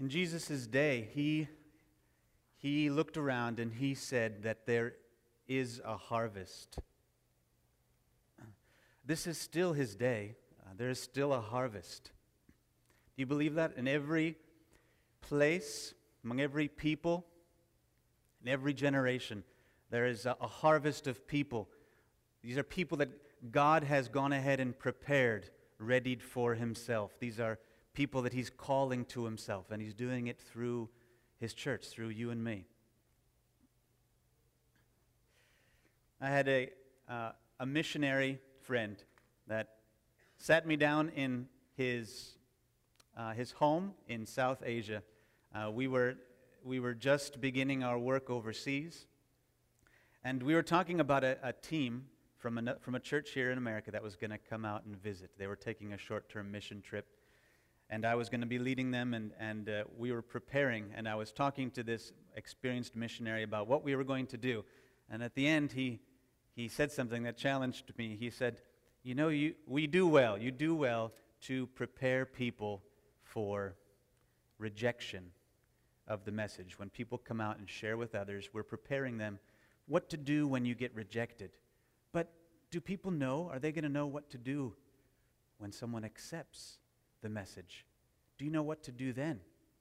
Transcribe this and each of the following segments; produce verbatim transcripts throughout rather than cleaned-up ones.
In Jesus' day, he, he looked around and he said that there is a harvest. This is still his day. Uh, there is still a harvest. Do you believe that? In every place, among every people, in every generation, there is a, a harvest of people. These are people that God has gone ahead and prepared, readied for himself. These are people that he's calling to himself, and he's doing it through his church, through you and me. I had a, uh, a missionary friend that sat me down in his, uh, his home in South Asia. Uh, we were, we were just beginning our work overseas, and we were talking about a, a team from a, from a church here in America that was going to come out and visit. They were taking a short-term mission trip, and I was going to be leading them, and, and uh, we were preparing, and I was talking to this experienced missionary about what we were going to do. And at the end, he, he said something that challenged me. He said, you know, you, we do well, you do well to prepare people for rejection of the message. When people come out and share with others, we're preparing them what to do when you get rejected. But do people know? Are they going to know what to do when someone accepts the message? Do you know what to do then?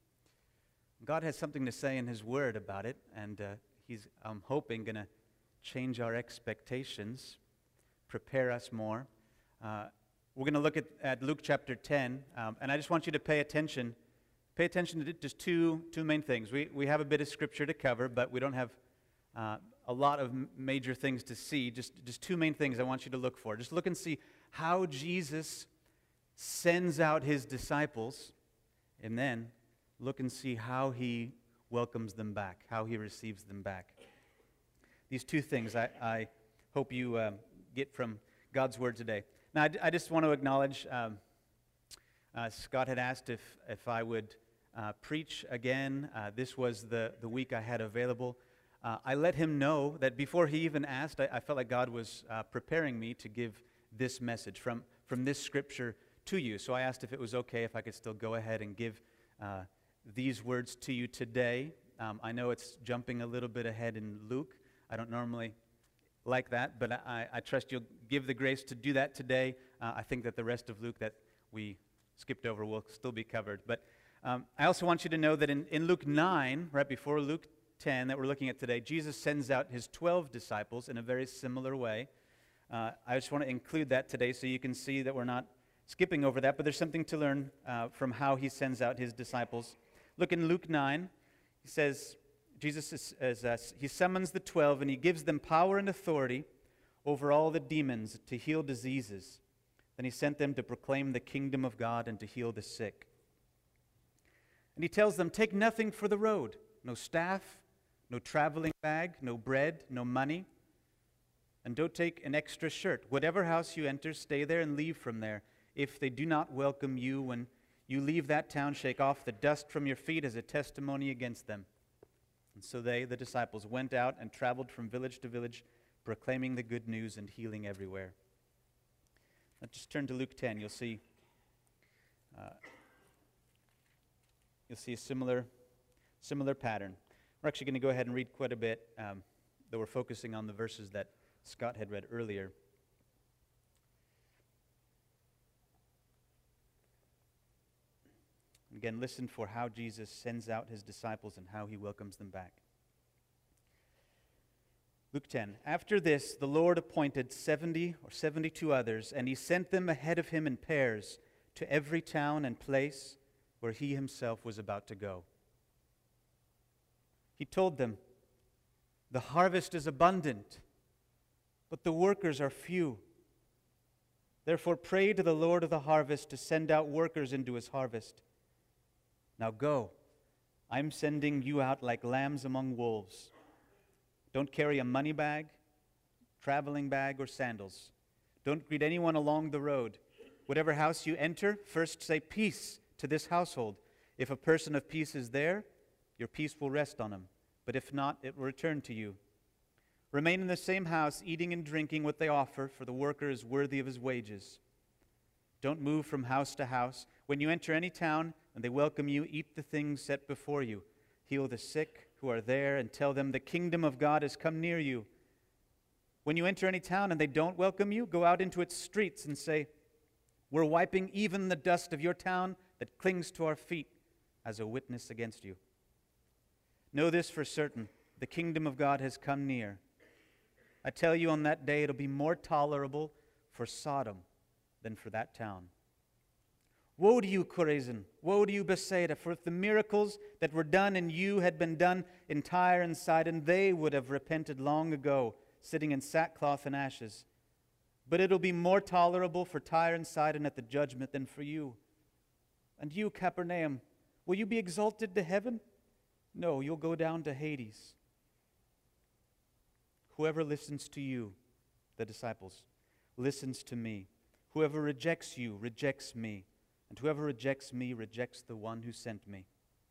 God has something to say in his word about it, and uh, he's, I'm hoping, going to change our expectations, prepare us more. Uh, we're going to look at, at Luke chapter ten, um, and I just want you to pay attention. Pay attention to just two, two main things. We, we have a bit of scripture to cover, but we don't have uh, a lot of major things to see. Just, just two main things I want you to look for. Just look and see how Jesus sends out his disciples, and then look and see how he welcomes them back, how he receives them back. These two things I, I hope you um, get from God's word today. Now, I, I just want to acknowledge, um, uh, Scott had asked if, if I would uh, preach again. Uh, this was the, the week I had available. Uh, I let him know that before he even asked, I, I felt like God was uh, preparing me to give this message from, from this scripture to you. So I asked if it was okay if I could still go ahead and give uh, these words to you today. Um, I know it's jumping a little bit ahead in Luke. I don't normally like that, but I, I trust you'll give the grace to do that today. Uh, I think that the rest of Luke that we skipped over will still be covered. But um, I also want you to know that in, in Luke nine, right before Luke ten that we're looking at today, Jesus sends out his twelve disciples in a very similar way. Uh, I just want to include that today so you can see that we're not skipping over that, but there's something to learn uh, from how he sends out his disciples. Look in Luke nine. He says, Jesus is, is, uh, he summons the twelve and he gives them power and authority over all the demons to heal diseases. Then he sent them to proclaim the kingdom of God and to heal the sick. And he tells them, take nothing for the road, no staff, no traveling bag, no bread, no money, and don't take an extra shirt. Whatever house you enter, stay there and leave from there. If they do not welcome you when you leave that town, shake off the dust from your feet as a testimony against them. And so they, the disciples, went out and traveled from village to village, proclaiming the good news and healing everywhere. Now just turn to Luke ten. You'll see, uh, you'll see a similar, similar pattern. We're actually going to go ahead and read quite a bit, um, though we're focusing on the verses that Scott had read earlier. Again, listen for how Jesus sends out his disciples and how he welcomes them back. Luke ten. After this, the Lord appointed seventy or seventy-two others, and he sent them ahead of him in pairs to every town and place where he himself was about to go. He told them, the harvest is abundant, but the workers are few. Therefore pray to the Lord of the harvest to send out workers into his harvest. Now go, I'm sending you out like lambs among wolves. Don't carry a money bag, traveling bag, or sandals. Don't greet anyone along the road. Whatever house you enter, first say peace to this household. If a person of peace is there, your peace will rest on him. But if not, it will return to you. Remain in the same house, eating and drinking what they offer, for the worker is worthy of his wages. Don't move from house to house. When you enter any town and they welcome you, eat the things set before you. Heal the sick who are there and tell them the kingdom of God has come near you. When you enter any town and they don't welcome you, go out into its streets and say, we're wiping even the dust of your town that clings to our feet as a witness against you. Know this for certain, the kingdom of God has come near. I tell you, on that day it'll be more tolerable for Sodom than for that town. Woe to you, Chorazin! Woe to you, Bethsaida! For if the miracles that were done in you had been done in Tyre and Sidon, they would have repented long ago, sitting in sackcloth and ashes. But it'll be more tolerable for Tyre and Sidon at the judgment than for you. And you, Capernaum, will you be exalted to heaven? No, you'll go down to Hades. Whoever listens to you, the disciples, listens to me. Whoever rejects you rejects me. And whoever rejects me rejects the one who sent me.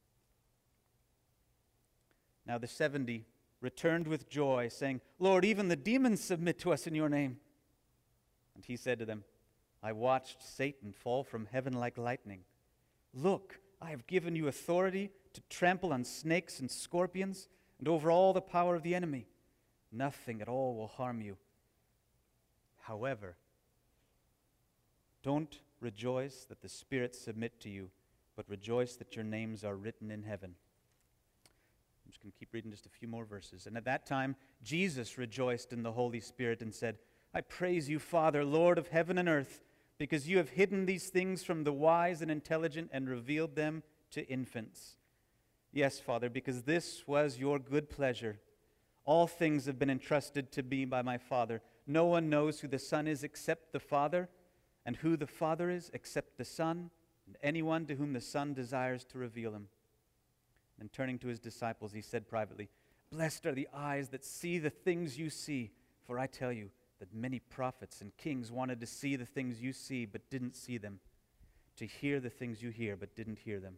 Now the seventy returned with joy, saying, Lord, even the demons submit to us in your name. And he said to them, I watched Satan fall from heaven like lightning. Look, I have given you authority to trample on snakes and scorpions and over all the power of the enemy. Nothing at all will harm you. However, don't rejoice that the spirits submit to you, but rejoice that your names are written in heaven. I'm just going to keep reading just a few more verses. And at that time, Jesus rejoiced in the Holy Spirit and said, I praise you, Father, Lord of heaven and earth, because you have hidden these things from the wise and intelligent and revealed them to infants. Yes, Father, because this was your good pleasure. All things have been entrusted to me by my Father. No one knows who the Son is except the Father, and who the Father is except the Son, and anyone to whom the Son desires to reveal him. And turning to his disciples, he said privately, Blessed are the eyes that see the things you see, for I tell you that many prophets and kings wanted to see the things you see, but didn't see them, to hear the things you hear, but didn't hear them.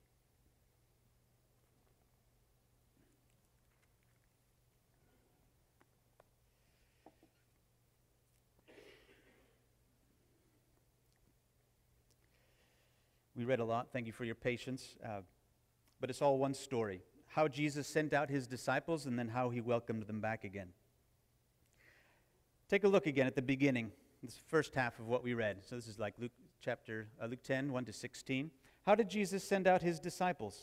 We read a lot. Thank you for your patience. Uh, but it's all one story. How Jesus sent out his disciples and then how he welcomed them back again. Take a look again at the beginning, this first half of what we read. So this is like Luke chapter, uh, Luke ten, one to sixteen. How did Jesus send out his disciples?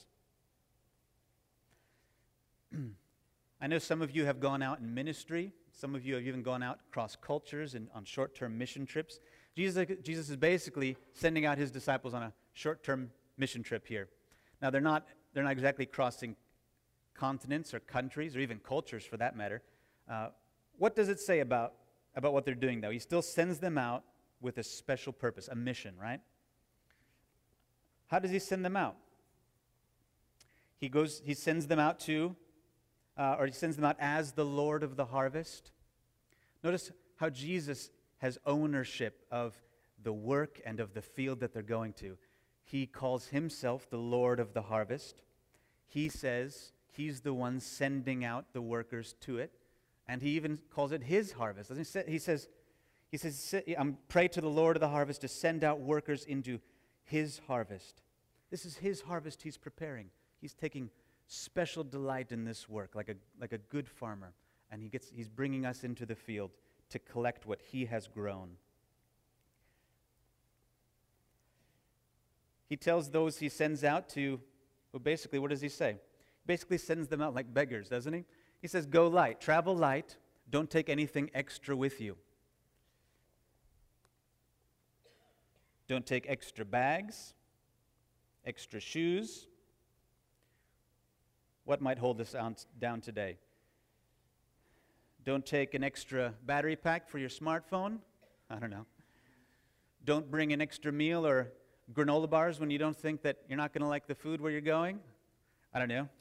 I know some of you have gone out in ministry. Some of you have even gone out across cultures and on short-term mission trips. Jesus, Jesus is basically sending out his disciples on a short-term mission trip here. Now, they're not, they're not exactly crossing continents or countries or even cultures for that matter. Uh, what does it say about, about what they're doing, though? He still sends them out with a special purpose, a mission, right? How does he send them out? He goes, he sends them out to, uh, or he sends them out as the Lord of the harvest. Notice how Jesus has ownership of the work and of the field that they're going to. He calls himself the Lord of the harvest. He says he's the one sending out the workers to it. And he even calls it his harvest. He says, he says, he says um, pray to the Lord of the harvest to send out workers into his harvest. This is his harvest he's preparing. He's taking special delight in this work, like a, like a good farmer. And he gets, he's bringing us into the field to collect what he has grown. He tells those he sends out to, well, basically, what does he say? He basically sends them out like beggars, doesn't he? He says, go light, travel light, don't take anything extra with you. Don't take extra bags, extra shoes. What might hold us down today? Don't take an extra battery pack for your smartphone. I don't know. Don't bring an extra meal or granola bars when you don't think that you're not going to like the food where you're going. I don't know.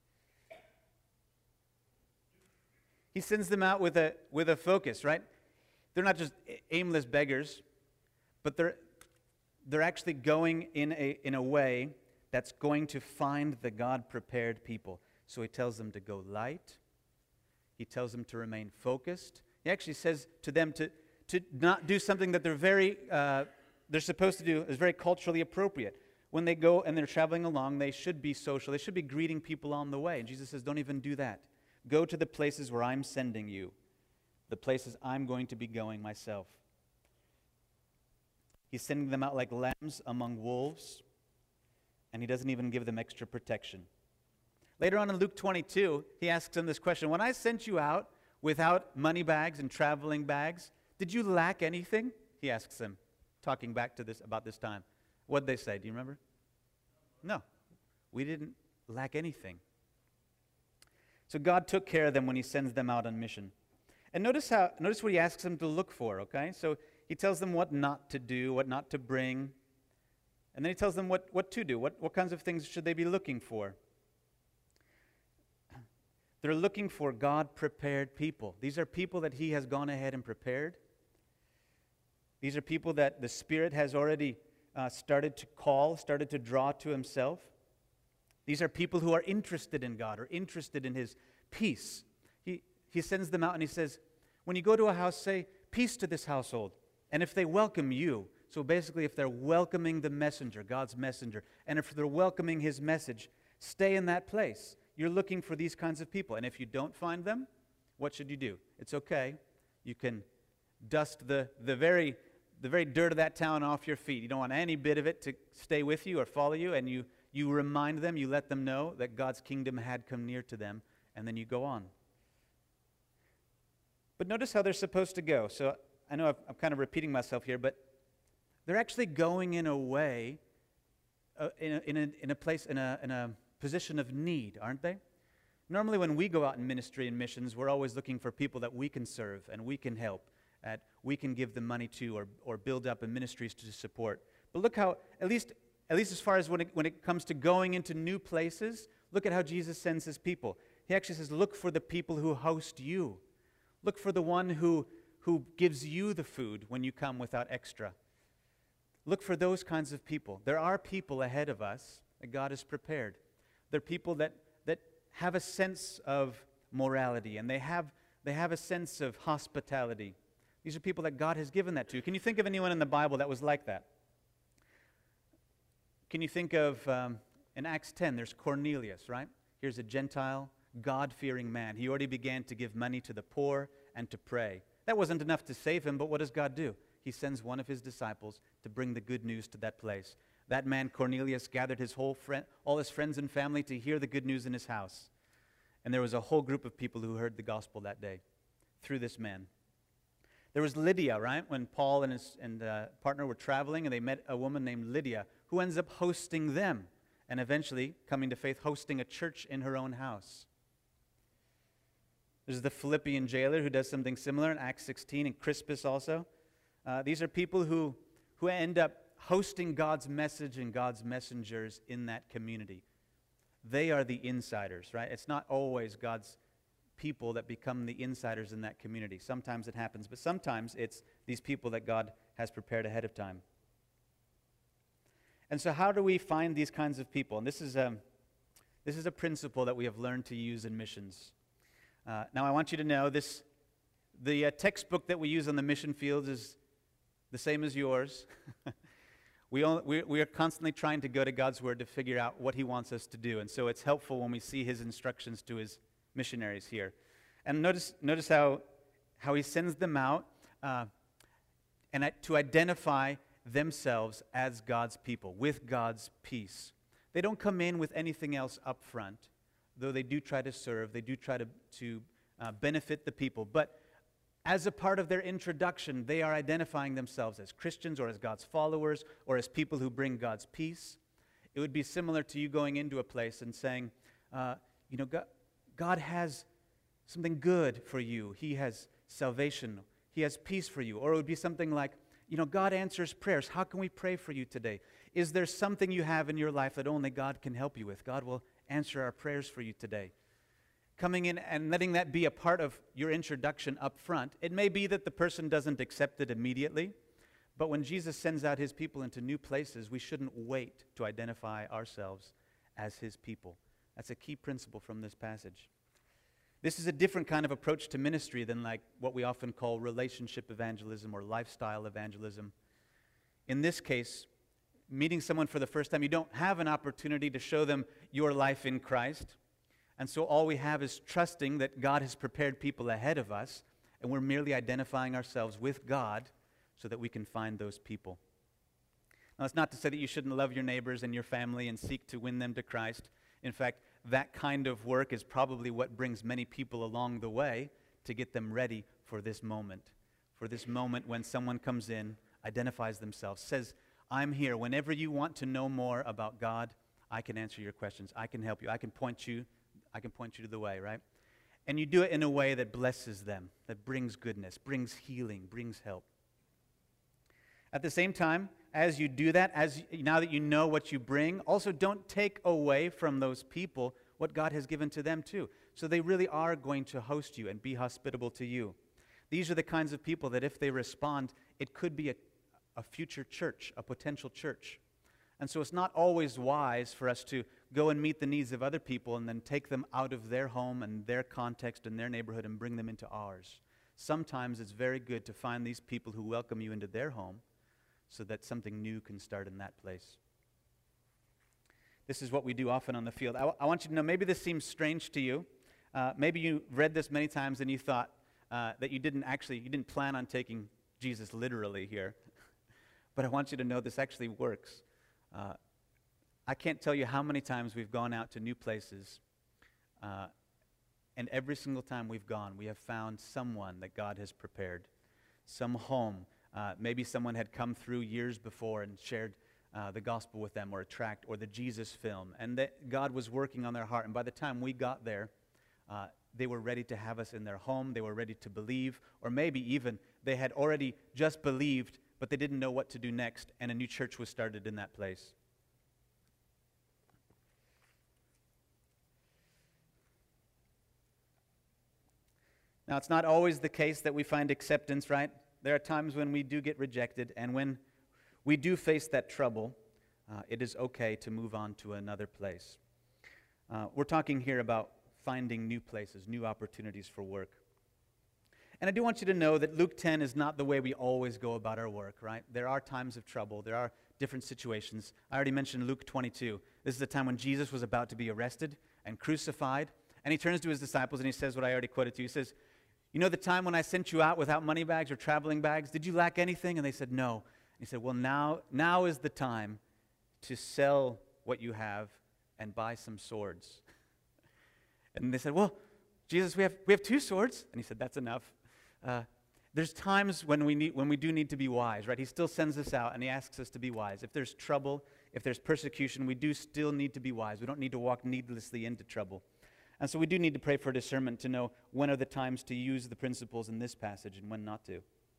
He sends them out with a with a focus, right? They're not just aimless beggars, but they're they're actually going in a in a way that's going to find the God-prepared people. So he tells them to go light. He tells them to remain focused. He actually says to them to, to not do something that they're very uh, they're supposed to do is very culturally appropriate. When they go and they're traveling along, they should be social. They should be greeting people on the way. And Jesus says, don't even do that. Go to the places where I'm sending you, the places I'm going to be going myself. He's sending them out like lambs among wolves, and he doesn't even give them extra protection. Later on in Luke twenty-two, he asks them this question: when I sent you out without money bags and traveling bags, did you lack anything? He asks them, talking back to this about this time. What'd they say? Do you remember? No, we didn't lack anything. So God took care of them when he sends them out on mission. And notice how notice what he asks them to look for, okay? So he tells them what not to do, what not to bring. And then he tells them what, what to do. What, what kinds of things should they be looking for? They're looking for God-prepared people. These are people that he has gone ahead and prepared. These are people that the Spirit has already uh, started to call, started to draw to himself. These are people who are interested in God or interested in his peace. He, he sends them out and he says, when you go to a house, say, peace to this household. And if they welcome you, so basically if they're welcoming the messenger, God's messenger, and if they're welcoming his message, stay in that place. You're looking for these kinds of people. And if you don't find them, what should you do? It's okay. You can dust the, the very the very dirt of that town off your feet. You don't want any bit of it to stay with you or follow you, and you, you remind them, you let them know that God's kingdom had come near to them, and then you go on. But notice how they're supposed to go. So I know I've, I'm kind of repeating myself here, but they're actually going in a way, uh, in, a, in, a, in a place, in a, in a position of need, aren't they? Normally when we go out in ministry and missions, we're always looking for people that we can serve and we can help, that we can give them money to or, or build up in ministries to support. But look how, at least, at least as far as when it, when it comes to going into new places, look at how Jesus sends his people. He actually says, look for the people who host you. Look for the one who, who gives you the food when you come without extra. Look for those kinds of people. There are people ahead of us that God has prepared. They're people that, that have a sense of morality, and they have, they have a sense of hospitality. These are people that God has given that to. Can you think of anyone in the Bible that was like that? Can you think of, um, in Acts ten, there's Cornelius, right? Here's a Gentile, God-fearing man. He already began to give money to the poor and to pray. That wasn't enough to save him, but what does God do? He sends one of his disciples to bring the good news to that place. That man, Cornelius, gathered his whole friend, all his friends and family to hear the good news in his house. And there was a whole group of people who heard the gospel that day through this man. There was Lydia, right? When Paul and his and, uh, partner were traveling, and they met a woman named Lydia, who ends up hosting them, and eventually, coming to faith, hosting a church in her own house. There's the Philippian jailer who does something similar in Acts sixteen, and Crispus also. Uh, these are people who, who end up hosting God's message and God's messengers in that community. They are the insiders, right? It's not always God's people that become the insiders in that community. Sometimes it happens, but sometimes it's these people that God has prepared ahead of time. And so how do we find these kinds of people? And this is a, this is a principle that we have learned to use in missions. Uh, now I want you to know this, the uh, textbook that we use on the mission fields is the same as yours. we, all, we, we are constantly trying to go to God's Word to figure out what He wants us to do. And so it's helpful when we see His instructions to His missionaries here. And notice, notice how, how He sends them out uh, and to identify themselves as God's people, with God's peace. They don't come in with anything else up front, though they do try to serve, they do try to, to uh, benefit the people. But as a part of their introduction, they are identifying themselves as Christians or as God's followers or as people who bring God's peace. It would be similar to you going into a place and saying, uh, you know, God, God has something good for you. He has salvation. He has peace for you. Or it would be something like, you know, God answers prayers. How can we pray for you today? Is there something you have in your life that only God can help you with? God will answer our prayers for you today. Coming in and letting that be a part of your introduction up front. It may be that the person doesn't accept it immediately, but when Jesus sends out His people into new places, we shouldn't wait to identify ourselves as His people. That's a key principle from this passage. This is a different kind of approach to ministry than like what we often call relationship evangelism or lifestyle evangelism. in this case, meeting someone for the first time, you don't have an opportunity to show them your life in Christ. And so all we have is trusting that God has prepared people ahead of us, and we're merely identifying ourselves with God so that we can find those people. Now, it's not to say that you shouldn't love your neighbors and your family and seek to win them to Christ. In fact, that kind of work is probably what brings many people along the way to get them ready for this moment. For this moment when someone comes in, identifies themselves, says, I'm here. Whenever you want to know more about God, I can answer your questions. I can help you. I can point you, I can point you to the way, right? And you do it in a way that blesses them, that brings goodness, brings healing, brings help. At the same time, as you do that, as now that you know what you bring, also don't take away from those people what God has given to them too. So they really are going to host you and be hospitable to you. These are the kinds of people that if they respond, it could be a, a future church, a potential church. And so it's not always wise for us to go and meet the needs of other people and then take them out of their home and their context and their neighborhood and bring them into ours. Sometimes it's very good to find these people who welcome you into their home so that something new can start in that place. This is what we do often on the field. I, w- I want you to know, maybe this seems strange to you. Uh, maybe you read this many times and you thought uh, that you didn't actually, you didn't plan on taking Jesus literally here. But I want you to know this actually works. Uh, I can't tell you how many times we've gone out to new places, uh, and every single time we've gone, we have found someone that God has prepared, some home. Uh, maybe someone had come through years before and shared uh, the gospel with them, or a tract, or the Jesus film, and that God was working on their heart. And by the time we got there, uh, they were ready to have us in their home. They were ready to believe, or maybe even they had already just believed, but they didn't know what to do next, and a new church was started in that place. Now, it's not always the case that we find acceptance, right? There are times when we do get rejected, and when we do face that trouble, uh, it is okay to move on to another place. Uh, we're talking here about finding new places, new opportunities for work. And I do want you to know that Luke ten is not the way we always go about our work, right? There are times of trouble. There are different situations. I already mentioned Luke twenty-two. This is the time when Jesus was about to be arrested and crucified. And he turns to his disciples and he says what I already quoted to you. He says, you know the time when I sent you out without money bags or traveling bags? Did you lack anything? And they said, no. And he said, well, now, now is the time to sell what you have and buy some swords. And they said, well, Jesus, we have, we have two swords. And he said, that's enough. Uh, there's times when we need, when we do need to be wise, right? He still sends us out and he asks us to be wise. If there's trouble, if there's persecution, we do still need to be wise. We don't need to walk needlessly into trouble. And so we do need to pray for discernment to know when are the times to use the principles in this passage and when not to.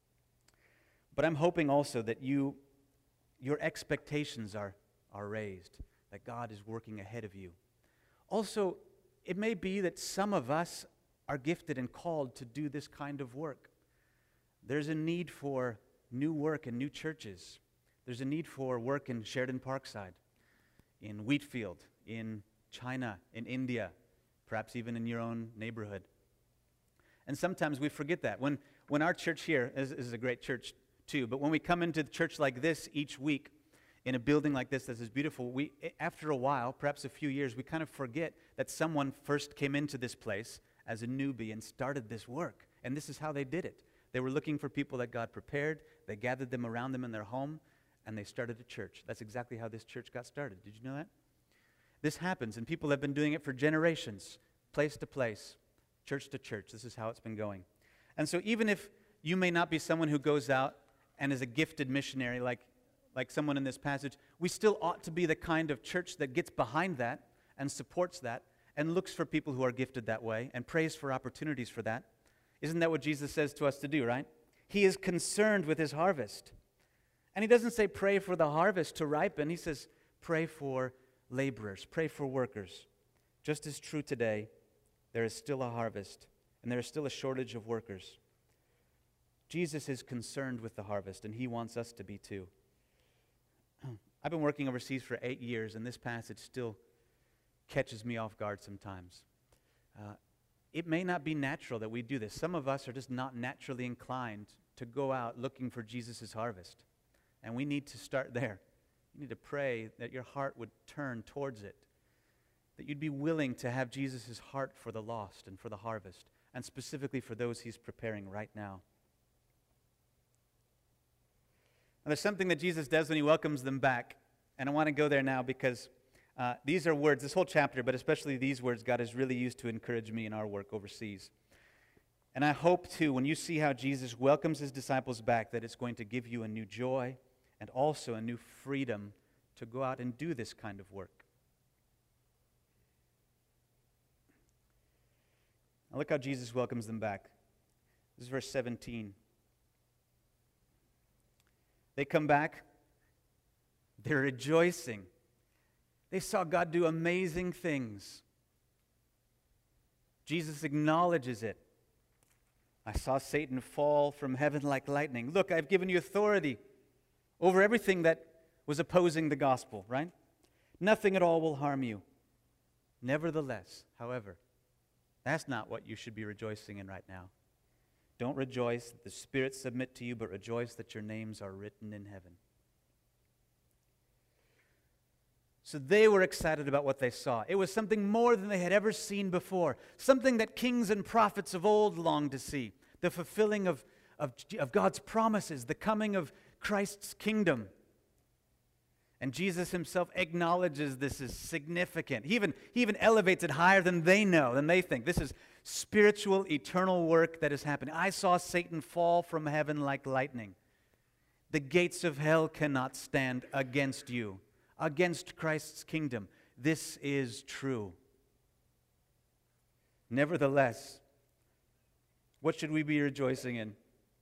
But I'm hoping also that you, your expectations are, are raised, that God is working ahead of you. Also, it may be that some of us are gifted and called to do this kind of work. There's a need for new work in new churches. There's a need for work in Sheridan Parkside, in Wheatfield, in China, in India, perhaps even in your own neighborhood. And sometimes we forget that. When, when our church here is, is a great church too, but when we come into the church like this each week, in a building like this that is beautiful, we, after a while, perhaps a few years, we kind of forget that someone first came into this place as a newbie and started this work. And this is how they did it. They were looking for people that God prepared. They gathered them around them in their home, and they started a church. That's exactly how this church got started. Did you know that? This happens, and people have been doing it for generations, place to place, church to church. This is how it's been going. And so even if you may not be someone who goes out and is a gifted missionary like, like someone in this passage, we still ought to be the kind of church that gets behind that and supports that and looks for people who are gifted that way and prays for opportunities for that. Isn't that what Jesus says to us to do, right? He is concerned with his harvest. And he doesn't say pray for the harvest to ripen. He says pray for laborers, pray for workers. Just as true today, there is still a harvest, and there is still a shortage of workers. Jesus is concerned with the harvest, and he wants us to be too. I've been working overseas for eight years, and this passage still catches me off guard sometimes. Uh, it may not be natural that we do this. Some of us are just not naturally inclined to go out looking for Jesus' harvest. And we need to start there. You need to pray that your heart would turn towards it, that you'd be willing to have Jesus' heart for the lost and for the harvest, and specifically for those he's preparing right now. And there's something that Jesus does when he welcomes them back, and I want to go there now because uh, these are words, this whole chapter, but especially these words, God has really used to encourage me in our work overseas. And I hope, too, when you see how Jesus welcomes his disciples back, that it's going to give you a new joy and also a new freedom to go out and do this kind of work. Now look how Jesus welcomes them back. This is verse seventeen. They come back. They're rejoicing. They saw God do amazing things. Jesus acknowledges it. I saw Satan fall from heaven like lightning. Look, I've given you authority over everything that was opposing the gospel, right? Nothing at all will harm you. Nevertheless, however, that's not what you should be rejoicing in right now. Don't rejoice that the spirits submit to you, but rejoice that your names are written in heaven. So they were excited about what they saw. It was something more than they had ever seen before, something that kings and prophets of old longed to see, the fulfilling of, of, of God's promises, the coming of Christ's kingdom. And Jesus himself acknowledges this is significant. He even, he even elevates it higher than they know, than they think. This is spiritual, eternal work that is happening. I saw Satan fall from heaven like lightning. The gates of hell cannot stand against you, against Christ's kingdom. This is true. Nevertheless, what should we be rejoicing in?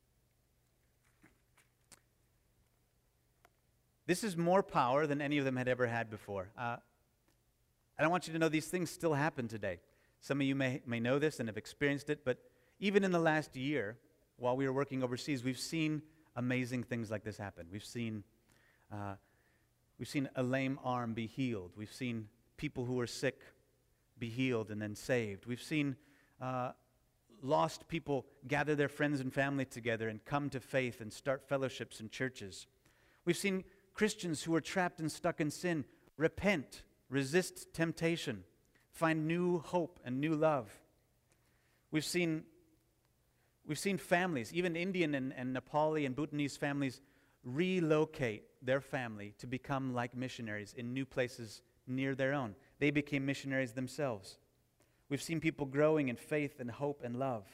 This is more power than any of them had ever had before. Uh, and I want you to know these things still happen today. Some of you may, may know this and have experienced it, but even in the last year, while we were working overseas, we've seen amazing things like this happen. We've seen, uh, we've seen a lame arm be healed. We've seen people who were sick be healed and then saved. We've seen uh, lost people gather their friends and family together and come to faith and start fellowships and churches. We've seen Christians who are trapped and stuck in sin repent, resist temptation, find new hope and new love. We've seen, we've seen families, even Indian and, and Nepali and Bhutanese families, relocate their family to become like missionaries in new places near their own. They became missionaries themselves. We've seen people growing in faith and hope and love.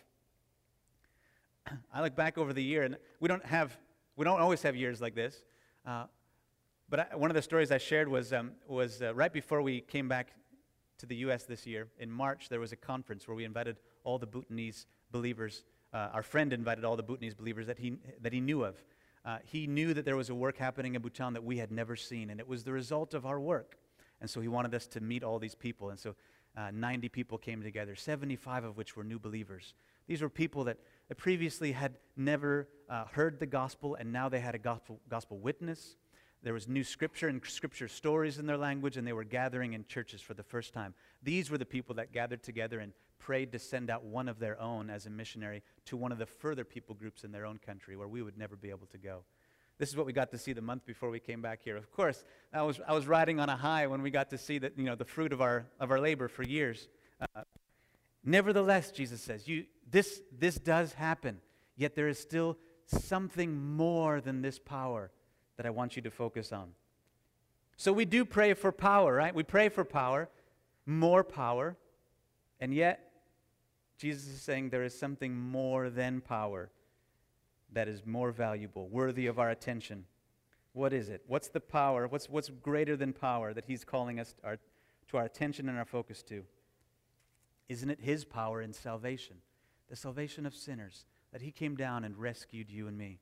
I look back over the year, and we don't have, we don't always have years like this. Uh, but I, one of the stories I shared was um, was uh, right before we came back to the U S this year. In March, there was a conference where we invited all the Bhutanese believers. Uh, our friend invited all the Bhutanese believers that he that he knew of. Uh, he knew that there was a work happening in Bhutan that we had never seen, and it was the result of our work. And so he wanted us to meet all these people. And so uh, ninety people came together, seventy-five of which were new believers. These were people that, that previously had never uh, heard the gospel, and now they had a gospel, gospel witness. There was new scripture and scripture stories in their language, and they were gathering in churches for the first time. These were the people that gathered together and prayed to send out one of their own as a missionary to one of the further people groups in their own country where we would never be able to go. This is what we got to see the month before we came back here. Of course, I was I was riding on a high when we got to see that, you know, the fruit of our of our labor for years. Uh, nevertheless, Jesus says, you this this does happen. Yet there is still something more than this power that I want you to focus on. So we do pray for power, right? We pray for power, more power, and yet Jesus is saying there is something more than power that is more valuable, worthy of our attention. What is it? What's the power? What's, what's greater than power that he's calling us our, to our attention and our focus to? Isn't it his power in salvation, the salvation of sinners, that he came down and rescued you and me?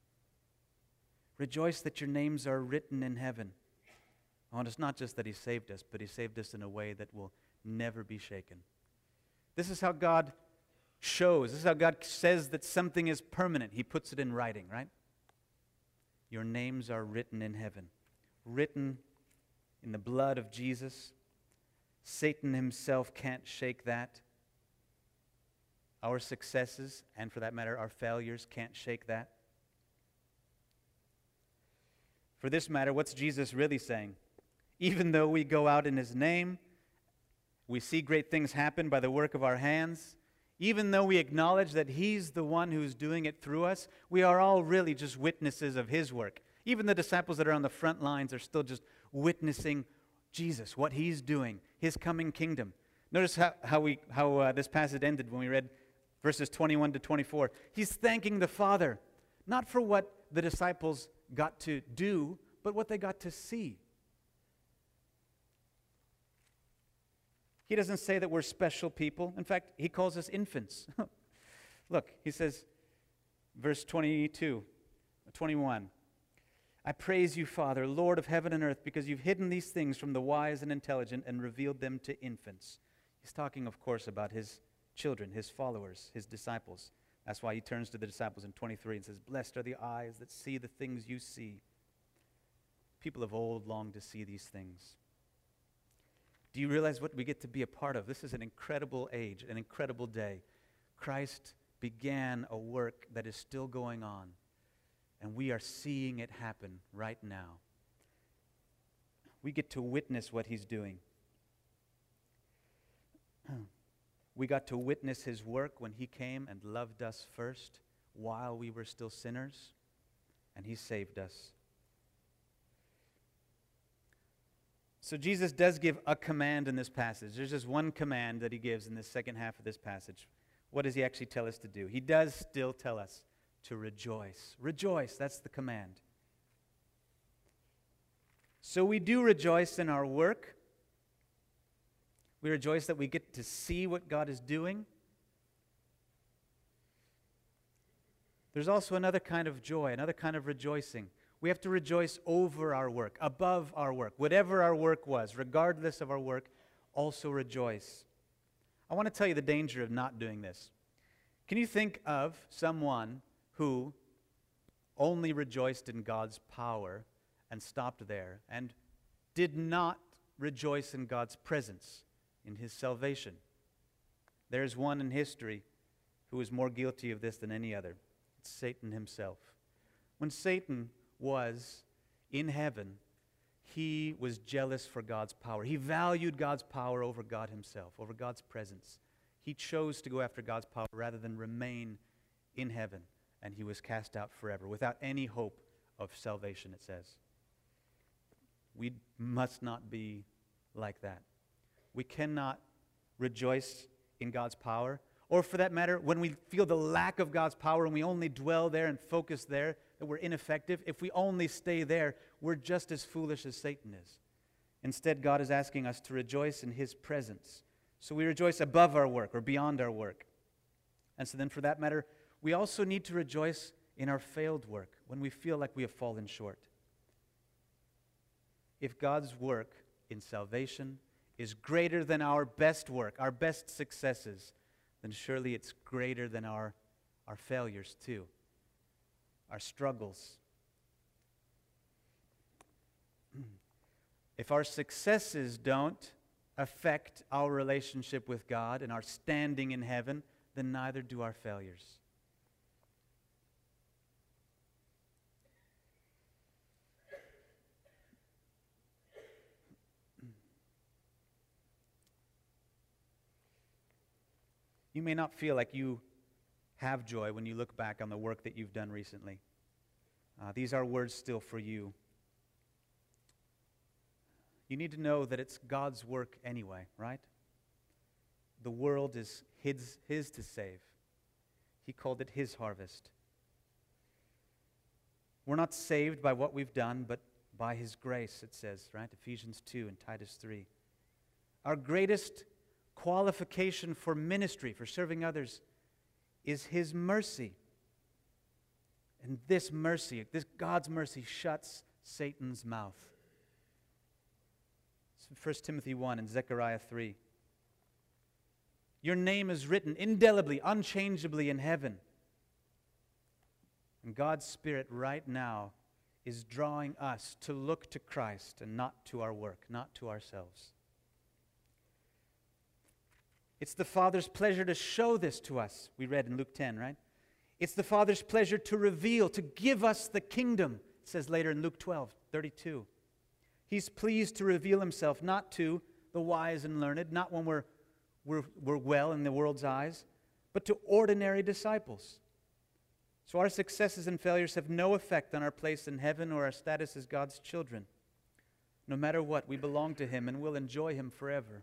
Rejoice that your names are written in heaven. Oh, and it's not just that he saved us, but he saved us in a way that will never be shaken. This is how God shows. This is how God says that something is permanent. He puts it in writing, right? Your names are written in heaven. Written in the blood of Jesus. Satan himself can't shake that. Our successes, and for that matter, our failures, can't shake that. For this matter, what's Jesus really saying? Even though we go out in his name, we see great things happen by the work of our hands, even though we acknowledge that he's the one who's doing it through us, we are all really just witnesses of his work. Even the disciples that are on the front lines are still just witnessing Jesus, what he's doing, his coming kingdom. Notice how, how, we, how uh, this passage ended when we read verses twenty-one to twenty-four. He's thanking the Father, not for what the disciples got to do, but what they got to see. He doesn't say that we're special people. In fact, he calls us infants. Look, he says, verse twenty-two, twenty-one, I praise you, Father, Lord of heaven and earth, because you've hidden these things from the wise and intelligent and revealed them to infants. He's talking, of course, about his children, his followers, his disciples. That's why he turns to the disciples in twenty-three and says, blessed are the eyes that see the things you see. People of old longed to see these things. Do you realize what we get to be a part of? This is an incredible age, an incredible day. Christ began a work that is still going on, and we are seeing it happen right now. We get to witness what he's doing. We got to witness his work when he came and loved us first while we were still sinners, and he saved us. So Jesus does give a command in this passage. There's just one command that he gives in the second half of this passage. What does he actually tell us to do? He does still tell us to rejoice. Rejoice, that's the command. So we do rejoice in our work. We rejoice that we get to see what God is doing. There's also another kind of joy, another kind of rejoicing. We have to rejoice over our work, above our work. Whatever our work was, regardless of our work, also rejoice. I want to tell you the danger of not doing this. Can you think of someone who only rejoiced in God's power and stopped there and did not rejoice in God's presence, in his salvation? There's one in history who is more guilty of this than any other. It's Satan himself. When Satan was in heaven, he was jealous for God's power. He valued God's power over God himself, over God's presence. He chose to go after God's power rather than remain in heaven, and he was cast out forever without any hope of salvation, it says. We must not be like that. We cannot rejoice in God's power, or for that matter, when we feel the lack of God's power and we only dwell there and focus there, that we're ineffective. If we only stay there, we're just as foolish as Satan is. Instead, God is asking us to rejoice in his presence. So we rejoice above our work or beyond our work. And so then for that matter, we also need to rejoice in our failed work when we feel like we have fallen short. If God's work in salvation is greater than our best work, our best successes, then surely it's greater than our, our failures too. Our struggles. If our successes don't affect our relationship with God and our standing in heaven, then neither do our failures. You may not feel like you have joy when you look back on the work that you've done recently. Uh, these are words still for you. You need to know that it's God's work anyway, right? The world is his, his to save. He called it his harvest. We're not saved by what we've done, but by his grace, it says, right? Ephesians two and Titus three. Our greatest qualification for ministry, for serving others, is his mercy. And this mercy, this God's mercy, shuts Satan's mouth. First Timothy one and Zechariah three. Your name is written indelibly, unchangeably in heaven. And God's Spirit right now is drawing us to look to Christ and not to our work, not to ourselves. It's the Father's pleasure to show this to us. We read in Luke ten, right? It's the Father's pleasure to reveal, to give us the kingdom. It says later in Luke twelve thirty-two. He's pleased to reveal himself not to the wise and learned, not when we're, we're, we're well in the world's eyes, but to ordinary disciples. So our successes and failures have no effect on our place in heaven or our status as God's children. No matter what, we belong to Him and will enjoy Him forever.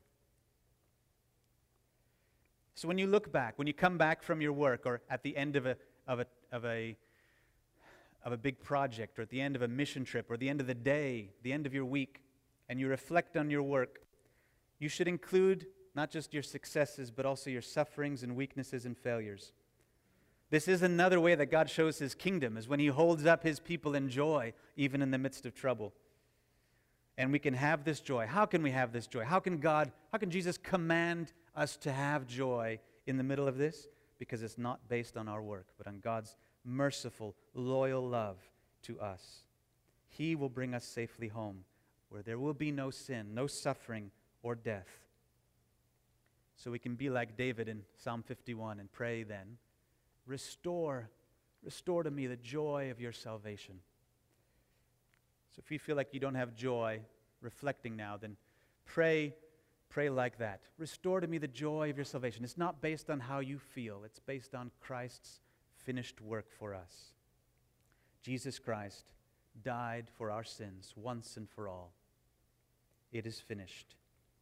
So when you look back, when you come back from your work, or at the end of a of a of a of a big project, or at the end of a mission trip, or the end of the day, the end of your week, and you reflect on your work, you should include not just your successes, but also your sufferings and weaknesses and failures. This is another way that God shows His kingdom, is when He holds up His people in joy, even in the midst of trouble. And we can have this joy. How can we have this joy? How can God, how can Jesus command us to have joy in the middle of this? Because it's not based on our work, but on God's merciful, loyal love to us. He will bring us safely home, where there will be no sin, no suffering, or death. So we can be like David in Psalm fifty-one and pray then, Restore, restore to me the joy of your salvation. So if you feel like you don't have joy, reflecting now, then pray, pray like that. Restore to me the joy of your salvation. It's not based on how you feel. It's based on Christ's finished work for us. Jesus Christ died for our sins once and for all. It is finished.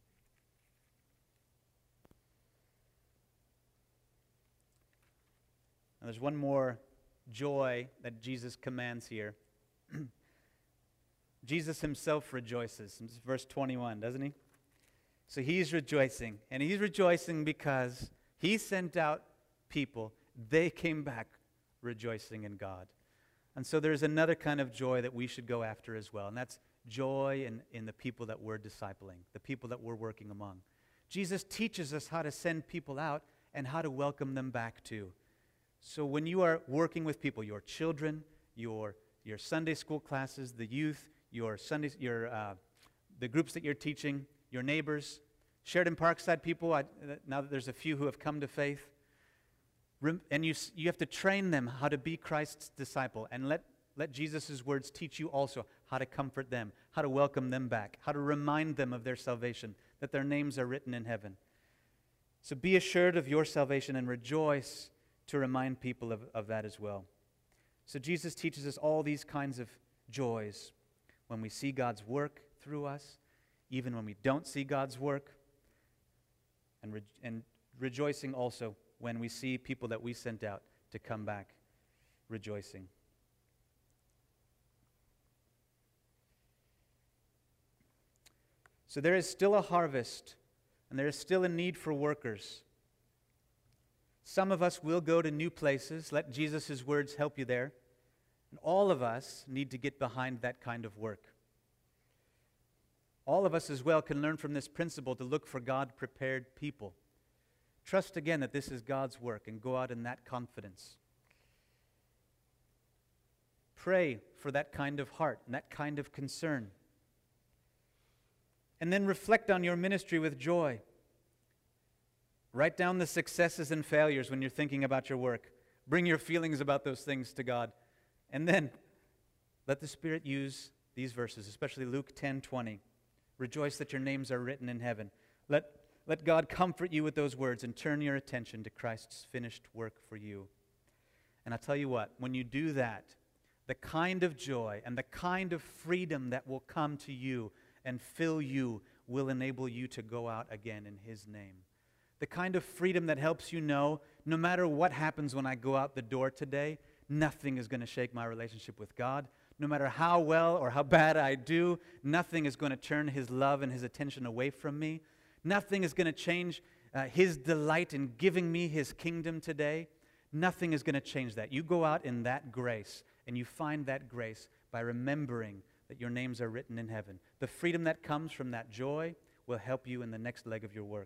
Now, there's one more joy that Jesus commands here. Jesus Himself rejoices. In verse twenty-one, doesn't He? So He's rejoicing. And He's rejoicing because He sent out people. They came back rejoicing in God. And so there's another kind of joy that we should go after as well. And that's joy in, in the people that we're discipling, the people that we're working among. Jesus teaches us how to send people out and how to welcome them back too. So when you are working with people, your children, your your Sunday school classes, the youth, your Sunday, your uh, the groups that you're teaching, your neighbors, Sheridan Parkside people, I, now that there's a few who have come to faith, rem, and you you have to train them how to be Christ's disciple, and let let Jesus' words teach you also how to comfort them, how to welcome them back, how to remind them of their salvation, that their names are written in heaven. So be assured of your salvation and rejoice to remind people of, of that as well. So Jesus teaches us all these kinds of joys when we see God's work through us, even when we don't see God's work, and, re- and rejoicing also when we see people that we sent out to come back rejoicing. So there is still a harvest, and there is still a need for workers. Some of us will go to new places. Let Jesus' words help you there. And all of us need to get behind that kind of work. All of us as well can learn from this principle to look for God-prepared people. Trust again that this is God's work and go out in that confidence. Pray for that kind of heart and that kind of concern. And then reflect on your ministry with joy. Write down the successes and failures when you're thinking about your work. Bring your feelings about those things to God. And then let the Spirit use these verses, especially Luke ten twenty. Rejoice that your names are written in heaven. Let, let God comfort you with those words and turn your attention to Christ's finished work for you. And I'll tell you what, when you do that, the kind of joy and the kind of freedom that will come to you and fill you will enable you to go out again in His name. The kind of freedom that helps you know, no matter what happens when I go out the door today, nothing is going to shake my relationship with God. No matter how well or how bad I do, nothing is going to turn His love and His attention away from me. Nothing is going to change uh, His delight in giving me His kingdom today. Nothing is going to change that. You go out in that grace, and you find that grace by remembering that your names are written in heaven. The freedom that comes from that joy will help you in the next leg of your work.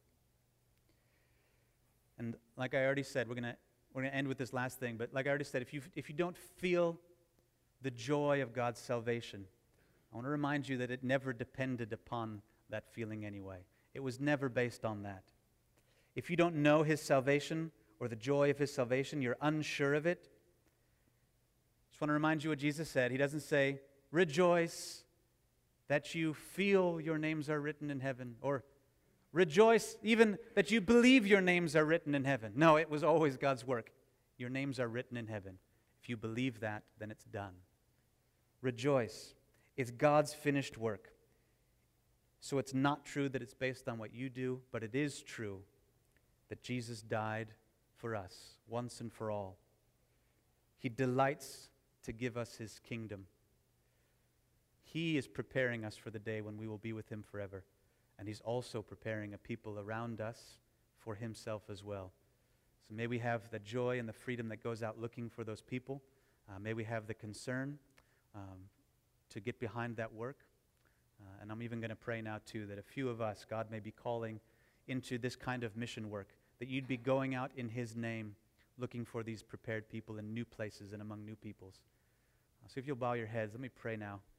And like I already said, we're gonna we're gonna end with this last thing. But like I already said, if you if you don't feel the joy of God's salvation, I want to remind you that it never depended upon that feeling anyway. It was never based on that. If you don't know His salvation or the joy of His salvation, you're unsure of it, Just want to remind you what Jesus said. He doesn't say, rejoice that you feel your names are written in heaven, or rejoice even that you believe your names are written in heaven. No, it was always God's work. Your names are written in heaven. If you believe that, then it's done. Rejoice. It's God's finished work. So it's not true that it's based on what you do, but it is true that Jesus died for us once and for all. He delights to give us His kingdom. He is preparing us for the day when we will be with Him forever. And He's also preparing a people around us for Himself as well. So may we have the joy and the freedom that goes out looking for those people. Uh, may we have the concern um, to get behind that work. Uh, and I'm even going to pray now, too, that a few of us, God may be calling into this kind of mission work, that you'd be going out in His name, looking for these prepared people in new places and among new peoples. Uh, so if you'll bow your heads, let me pray now.